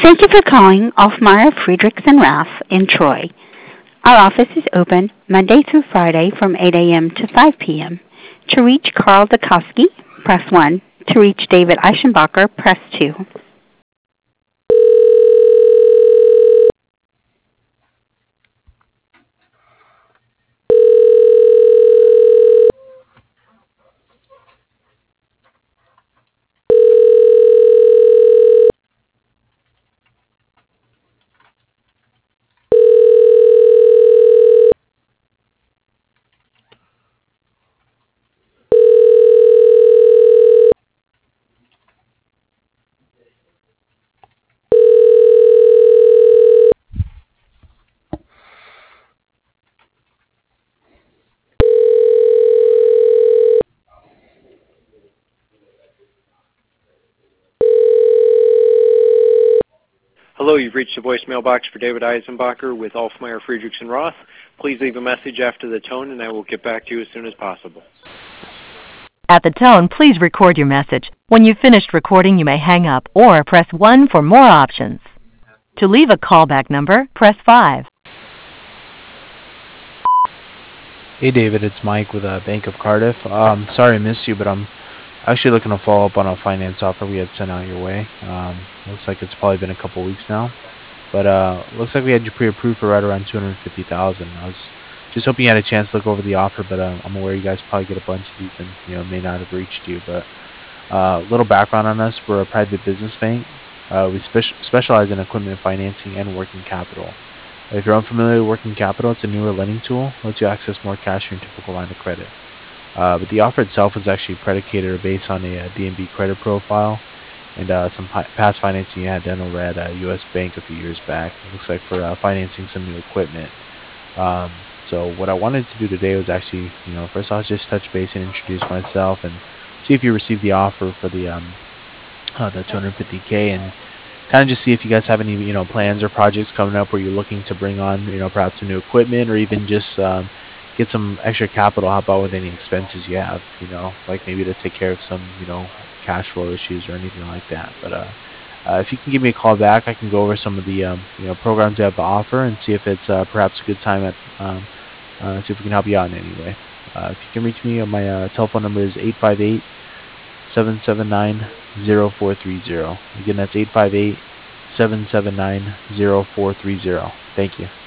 Thank you for calling Alfmeyer Friedrichs and Raff in Troy. Our office is open Monday through Friday from 8 a.m. to 5 p.m. To reach Carl Dukowski, press 1. To reach David Eichenbacher, press 2. Hello, you've reached the voicemail box for David Eisenbacher with Alfmeyer Friedrichs and Roth. Please leave a message after the tone, and I will get back to you as soon as possible. At the tone, please record your message. When you've finished recording, you may hang up or press 1 for more options. To leave a callback number, press 5. Hey David, it's Mike with Bank of Cardiff. Sorry I missed you, but I'm actually looking to follow up on a finance offer we had sent out your way. Looks like it's probably been a couple weeks now, but looks like we had you pre-approved for right around $250,000. I was just hoping you had a chance to look over the offer, but I'm aware you guys probably get a bunch of these and may not have reached you. But a little background on us: we're a private business bank. We specialize in equipment financing and working capital. If you're unfamiliar with working capital, it's a newer lending tool. It lets you access more cash in your typical line of credit. But the offer itself was actually predicated or based on a DNB credit profile and some past financing you had done over at U.S. Bank a few years back. It looks like for financing some new equipment. So what I wanted to do today was actually, first I'll just touch base and introduce myself and see if you received the offer for the 250K, and kind of just see if you guys have any plans or projects coming up where you're looking to bring on perhaps some new equipment or even just get some extra capital, help out with any expenses you have, like maybe to take care of some cash flow issues or anything like that. But if you can give me a call back, I can go over some of the programs you have to offer and see if it's perhaps a good time at see if we can help you out in any way. If you can reach me, my telephone number is 858-779-0430. Again, that's 858-779-0430. Thank you.